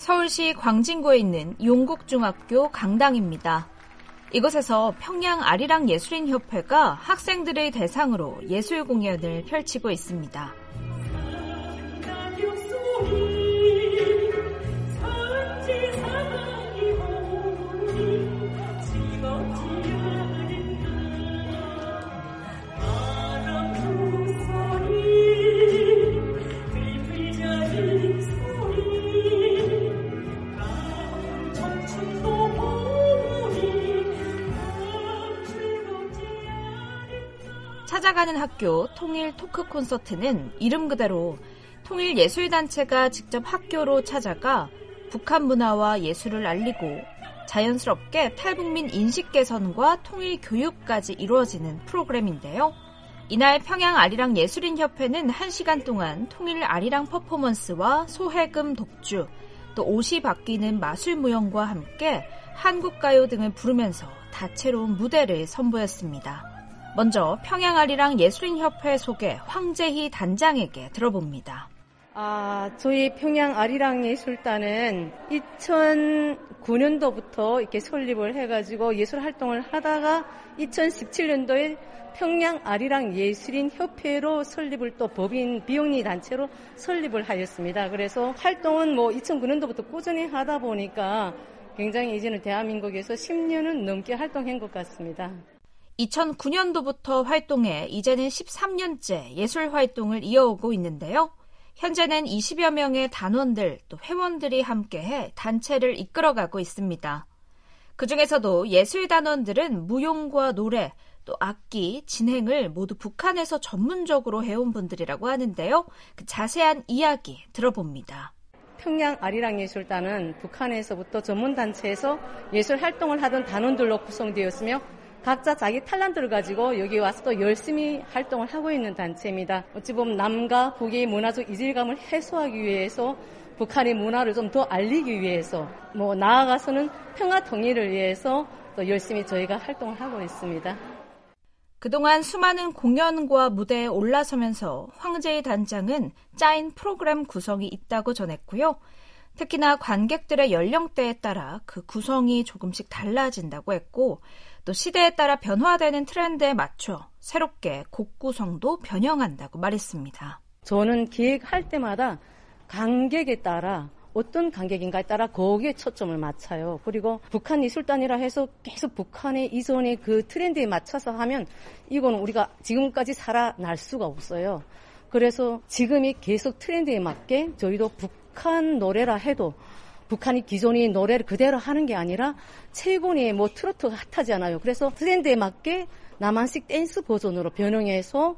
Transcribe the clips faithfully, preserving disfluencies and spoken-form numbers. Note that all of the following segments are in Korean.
서울시 광진구에 있는 용국중학교 강당입니다. 이곳에서 평양 아리랑 예술인협회가 학생들의 대상으로 예술 공연을 펼치고 있습니다. 찾아가는 학교 통일 토크 콘서트는 이름 그대로 통일예술단체가 직접 학교로 찾아가 북한 문화와 예술을 알리고 자연스럽게 탈북민 인식 개선과 통일 교육까지 이루어지는 프로그램인데요. 이날 평양 아리랑 예술인협회는 한 시간 동안 통일 아리랑 퍼포먼스와 소해금 독주, 또 옷이 바뀌는 마술 무용과 함께 한국가요 등을 부르면서 다채로운 무대를 선보였습니다. 먼저 평양 아리랑 예술인협회 소개 황재희 단장에게 들어봅니다. 아, 저희 평양 아리랑 예술단은 이천구 년도부터 이렇게 설립을 해가지고 예술 활동을 하다가 이천십칠 년도에 평양 아리랑 예술인협회로 설립을 또 법인 비영리 단체로 설립을 하였습니다. 그래서 활동은 뭐 이천구 년도부터 꾸준히 하다 보니까 굉장히 이제는 대한민국에서 십 년은 넘게 활동한 것 같습니다. 이천구 년도부터 활동해 이제는 십삼 년째 예술 활동을 이어오고 있는데요. 현재는 이십여 명의 단원들 또 회원들이 함께해 단체를 이끌어가고 있습니다. 그중에서도 예술 단원들은 무용과 노래, 또 악기, 진행을 모두 북한에서 전문적으로 해온 분들이라고 하는데요. 그 자세한 이야기 들어봅니다. 평양 아리랑 예술단은 북한에서부터 전문단체에서 예술 활동을 하던 단원들로 구성되었으며 각자 자기 탤런트를 가지고 여기 와서 또 열심히 활동을 하고 있는 단체입니다. 어찌 보면 남과 북의 문화적 이질감을 해소하기 위해서 북한의 문화를 좀 더 알리기 위해서 뭐 나아가서는 평화 통일을 위해서 또 열심히 저희가 활동을 하고 있습니다. 그동안 수많은 공연과 무대에 올라서면서 황재희 단장은 짜인 프로그램 구성이 있다고 전했고요. 특히나 관객들의 연령대에 따라 그 구성이 조금씩 달라진다고 했고 또 시대에 따라 변화되는 트렌드에 맞춰 새롭게 곡 구성도 변형한다고 말했습니다. 저는 기획할 때마다 관객에 따라 어떤 관객인가에 따라 거기에 초점을 맞춰요. 그리고 북한 예술단이라 해서 계속 북한의 이전의 그 트렌드에 맞춰서 하면 이건 우리가 지금까지 살아날 수가 없어요. 그래서 지금이 계속 트렌드에 맞게 저희도 북한 노래라 해도 북한이 기존의 노래를 그대로 하는 게 아니라 최근에 뭐 트로트가 핫하잖아요. 그래서 트렌드에 맞게 남한식 댄스 버전으로 변형해서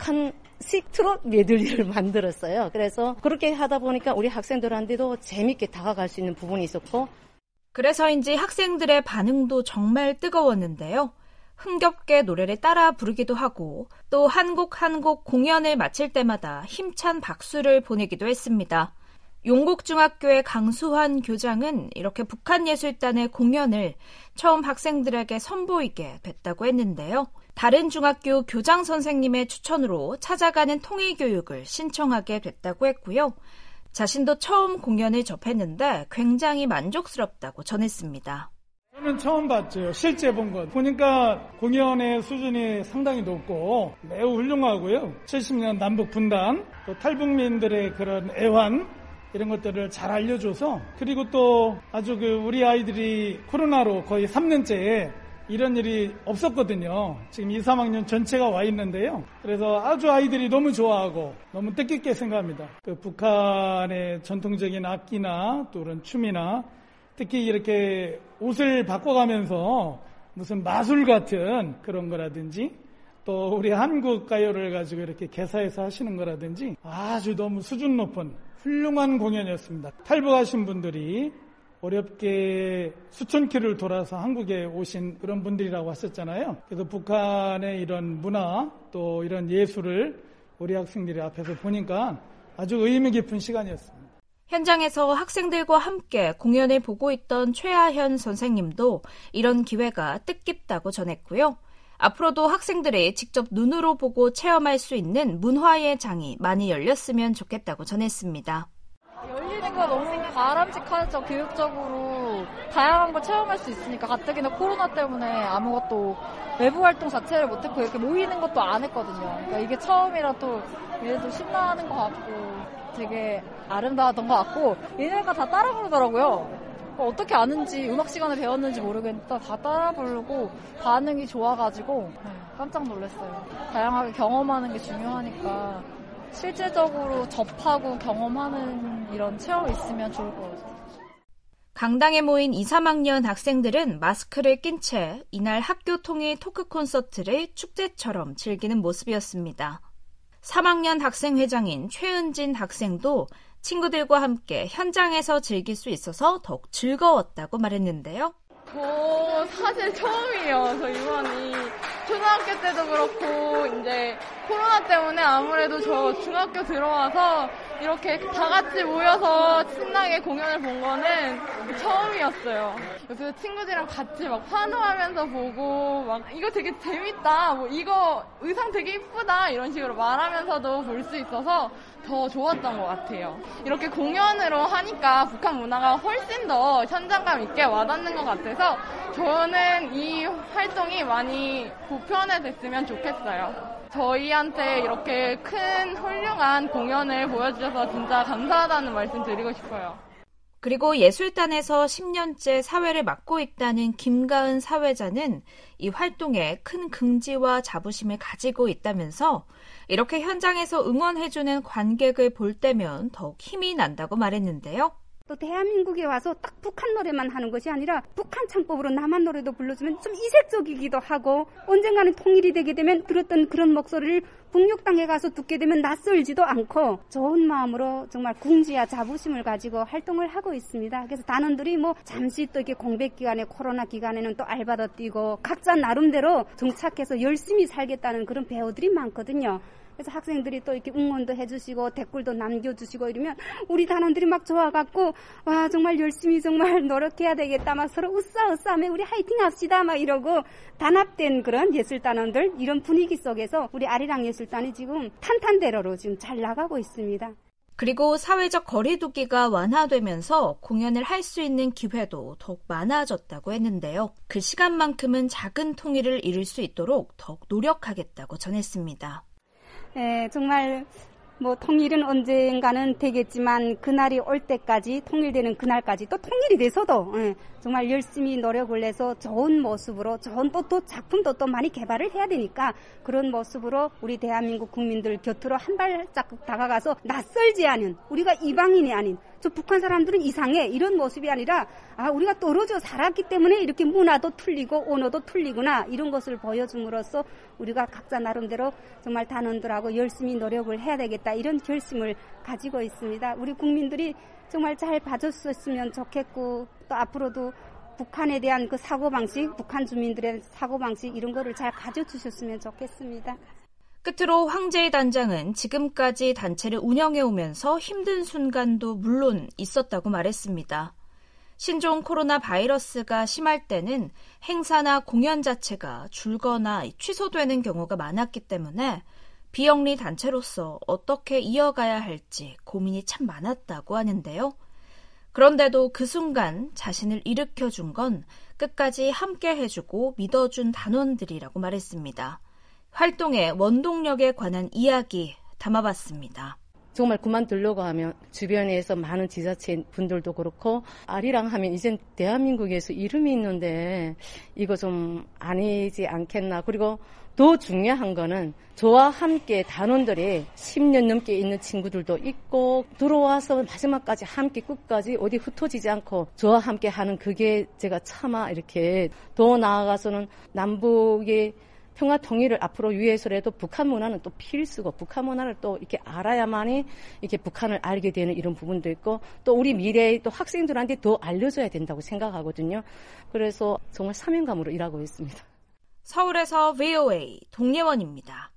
북한식 트롯 메들리를 만들었어요. 그래서 그렇게 하다 보니까 우리 학생들한테도 재밌게 다가갈 수 있는 부분이 있었고 그래서인지 학생들의 반응도 정말 뜨거웠는데요. 흥겹게 노래를 따라 부르기도 하고 또 한 곡 한 곡 공연을 마칠 때마다 힘찬 박수를 보내기도 했습니다. 용국중학교의 강수환 교장은 이렇게 북한예술단의 공연을 처음 학생들에게 선보이게 됐다고 했는데요. 다른 중학교 교장 선생님의 추천으로 찾아가는 통일교육을 신청하게 됐다고 했고요. 자신도 처음 공연을 접했는데 굉장히 만족스럽다고 전했습니다. 저는 처음 봤죠. 실제 본 것. 보니까 공연의 수준이 상당히 높고 매우 훌륭하고요. 칠십 년 남북 분단, 또 탈북민들의 그런 애환 이런 것들을 잘 알려줘서 그리고 또 아주 그 우리 아이들이 코로나로 거의 삼 년째 이런 일이 없었거든요. 지금 이, 삼 학년 전체가 와 있는데요. 그래서 아주 아이들이 너무 좋아하고 너무 뜻깊게 생각합니다. 그 북한의 전통적인 악기나 또 그런 춤이나 특히 이렇게 옷을 바꿔가면서 무슨 마술 같은 그런 거라든지 또 우리 한국 가요를 가지고 이렇게 개사해서 하시는 거라든지 아주 너무 수준 높은 훌륭한 공연이었습니다. 탈북하신 분들이 어렵게 수천 킬로미터를 돌아서 한국에 오신 그런 분들이라고 하셨잖아요. 그래서 북한의 이런 문화 또 이런 예술을 우리 학생들이 앞에서 보니까 아주 의미 깊은 시간이었습니다. 현장에서 학생들과 함께 공연을 보고 있던 최하현 선생님도 이런 기회가 뜻깊다고 전했고요. 앞으로도 학생들이 직접 눈으로 보고 체험할 수 있는 문화의 장이 많이 열렸으면 좋겠다고 전했습니다. 모이는 거 너무 바람직하죠. 교육적으로 다양한 걸 체험할 수 있으니까. 가뜩이나 코로나 때문에 아무것도 외부 활동 자체를 못했고 이렇게 모이는 것도 안 했거든요. 그러니까 이게 처음이라 또 얘네도 신나는 것 같고 되게 아름다웠던 것 같고 얘네가 다 따라 부르더라고요. 어떻게 아는지 음악 시간에 배웠는지 모르겠는데 다 따라 부르고 반응이 좋아가지고 깜짝 놀랐어요. 다양하게 경험하는 게 중요하니까 실제적으로 접하고 경험하는 이런 체험이 있으면 좋을 것 같아요. 강당에 모인 이, 삼 학년 학생들은 마스크를 낀 채 이날 학교 통일 토크 콘서트를 축제처럼 즐기는 모습이었습니다. 삼 학년 학생회장인 최은진 학생도 친구들과 함께 현장에서 즐길 수 있어서 더욱 즐거웠다고 말했는데요. 저 사실 처음이에요. 저 이번이 초등학교 때도 그렇고 이제 코로나 때문에 아무래도 저 중학교 들어와서 이렇게 다 같이 모여서 신나게 공연을 본 거는 처음이었어요. 옆에서 친구들이랑 같이 막 환호하면서 보고 막 이거 되게 재밌다, 뭐 이거 의상 되게 이쁘다 이런 식으로 말하면서도 볼 수 있어서 더 좋았던 것 같아요. 이렇게 공연으로 하니까 북한 문화가 훨씬 더 현장감 있게 와닿는 것 같아서 저는 이 활동이 많이 보편화됐으면 좋겠어요. 저희한테 이렇게 큰 훌륭한 공연을 보여주셔서 진짜 감사하다는 말씀 드리고 싶어요. 그리고 예술단에서 십 년째 사회를 맡고 있다는 김가은 사회자는 이 활동에 큰 긍지와 자부심을 가지고 있다면서 이렇게 현장에서 응원해주는 관객을 볼 때면 더욱 힘이 난다고 말했는데요. 또 대한민국에 와서 딱 북한 노래만 하는 것이 아니라 북한 창법으로 남한 노래도 불러주면 좀 이색적이기도 하고 언젠가는 통일이 되게 되면 들었던 그런 목소리를 북녘 땅에 가서 듣게 되면 낯설지도 않고 좋은 마음으로 정말 궁지와 자부심을 가지고 활동을 하고 있습니다. 그래서 단원들이 뭐 잠시 또 이렇게 공백 기간에 코로나 기간에는 또 알바도 뛰고 각자 나름대로 정착해서 열심히 살겠다는 그런 배우들이 많거든요. 그래서 학생들이 또 이렇게 응원도 해주시고 댓글도 남겨주시고 이러면 우리 단원들이 막 좋아갖고 와 정말 열심히 정말 노력해야 되겠다 막 서로 으쌰으쌰하며 우리 화이팅 합시다 막 이러고 단합된 그런 예술단원들 이런 분위기 속에서 우리 아리랑 예술단이 지금 탄탄대로로 지금 잘 나가고 있습니다. 그리고 사회적 거리두기가 완화되면서 공연을 할 수 있는 기회도 더욱 많아졌다고 했는데요. 그 시간만큼은 작은 통일을 이룰 수 있도록 더욱 노력하겠다고 전했습니다. 예, 정말 뭐 통일은 언젠가는 되겠지만 그날이 올 때까지 통일되는 그날까지 또 통일이 돼서도 예, 정말 열심히 노력을 해서 좋은 모습으로 좋은 또, 또 작품도 또 많이 개발을 해야 되니까 그런 모습으로 우리 대한민국 국민들 곁으로 한 발짝 다가가서 낯설지 않은 우리가 이방인이 아닌 저 북한 사람들은 이상해 이런 모습이 아니라 아 우리가 떨어져 살았기 때문에 이렇게 문화도 틀리고 언어도 틀리구나 이런 것을 보여줌으로써 우리가 각자 나름대로 정말 단원들하고 열심히 노력을 해야 되겠다 이런 결심을 가지고 있습니다. 우리 국민들이 정말 잘 봐줬으면 좋겠고 또 앞으로도 북한에 대한 그 사고방식, 북한 주민들의 사고방식 이런 거를 잘 가져주셨으면 좋겠습니다. 끝으로 황재희 단장은 지금까지 단체를 운영해오면서 힘든 순간도 물론 있었다고 말했습니다. 신종 코로나 바이러스가 심할 때는 행사나 공연 자체가 줄거나 취소되는 경우가 많았기 때문에 비영리 단체로서 어떻게 이어가야 할지 고민이 참 많았다고 하는데요. 그런데도 그 순간 자신을 일으켜준 건 끝까지 함께 해주고 믿어준 단원들이라고 말했습니다. 활동의 원동력에 관한 이야기 담아봤습니다. 정말 그만두려고 하면 주변에서 많은 지자체 분들도 그렇고 아리랑 하면 이젠 대한민국에서 이름이 있는데 이거 좀 아니지 않겠나. 그리고 더 중요한 거는 저와 함께 단원들이 십 년 넘게 있는 친구들도 있고 들어와서 마지막까지 함께 끝까지 어디 흩어지지 않고 저와 함께 하는 그게 제가 차마 이렇게 더 나아가서는 남북의 평화 통일을 앞으로 위해서라도 북한 문화는 또 필수고 북한 문화를 또 이렇게 알아야만이 이렇게 북한을 알게 되는 이런 부분도 있고 또 우리 미래의 또 학생들한테 더 알려줘야 된다고 생각하거든요. 그래서 정말 사명감으로 일하고 있습니다. 서울에서 브이오에이 동예원입니다.